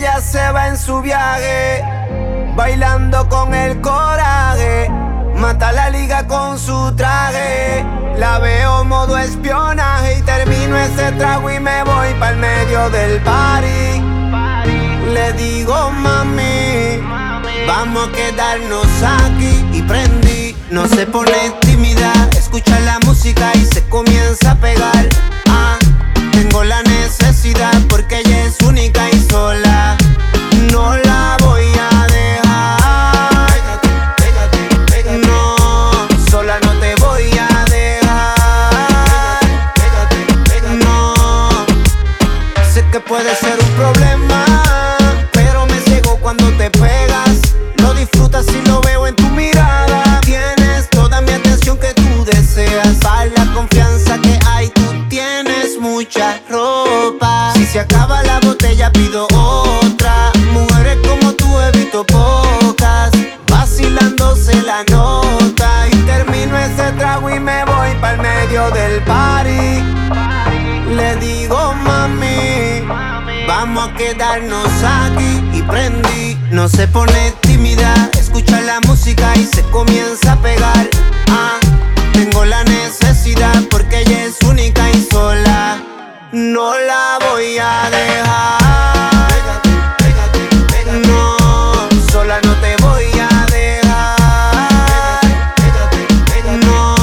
ella se va en su viaje, bailando con el coraje. Mata la liga con su traje. La veo modo espionaje y termino ese trago y me voy pa'l medio del party. Le digo mami, vamos a quedarnos aquí. Y prendí, no se pone tímida, escucha la música y se comienza a pegar. Tengo la necesidad porque ella es única y sola. No la voy a dejar. No, sola no te voy a dejar. No, sé que puede ser un problema, pero me ciego cuando te pegas. Lo disfrutas y lo veo en tu mirada. Tienes toda mi atención que tú deseas. Para la confianza que hay, tú tienes mucha ropa. Si se acaba la botella pido otra. Mujeres como tú evito pocas. Vacilándose la nota. Y termino ese trago y me voy pa'l medio del party. Le digo mami, vamos a quedarnos aquí. Y prendí, no se pone tímida, escucha la música y se comienza a pegar. Tengo la necesidad porque ella es única y sola. No la voy a dejar. No, sola no te voy a dejar. No,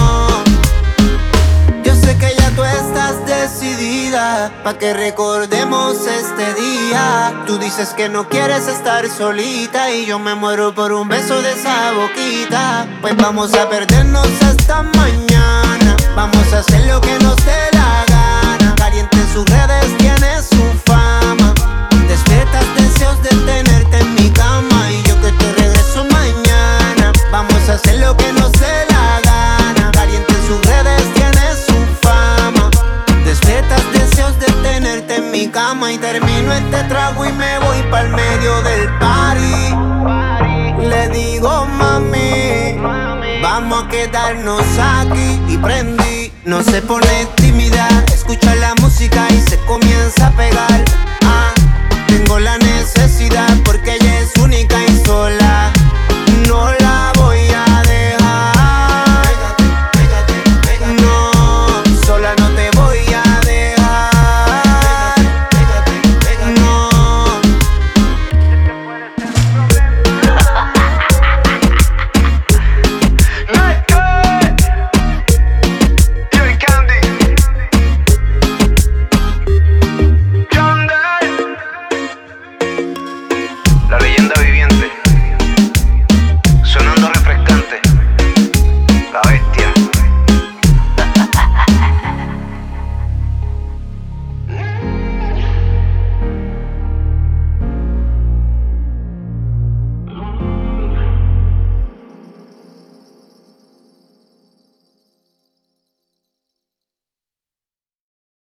yo sé que ya tú estás decidida pa' que recordemos este día. Tú dices que no quieres estar solita y yo me muero por un beso de esa boquita. Pues vamos a perdernos hasta mañana. Vamos a hacer lo que nos dé la gana. Caliente en sus redes, tiene su fama. Despiertas deseos de tenerte en mi cama y yo que te regreso mañana. Vamos a hacer lo que nos dé la gana. Caliente en sus redes, tiene su fama. Despiertas deseos de tenerte en mi cama y termino este trago y me voy pa'l medio del party. Le digo mami, vamos a quedarnos aquí. Y prendí, no se pone tímida, escucha la música y se comienza a pegar. Tengo la necesidad porque ella es única y sola.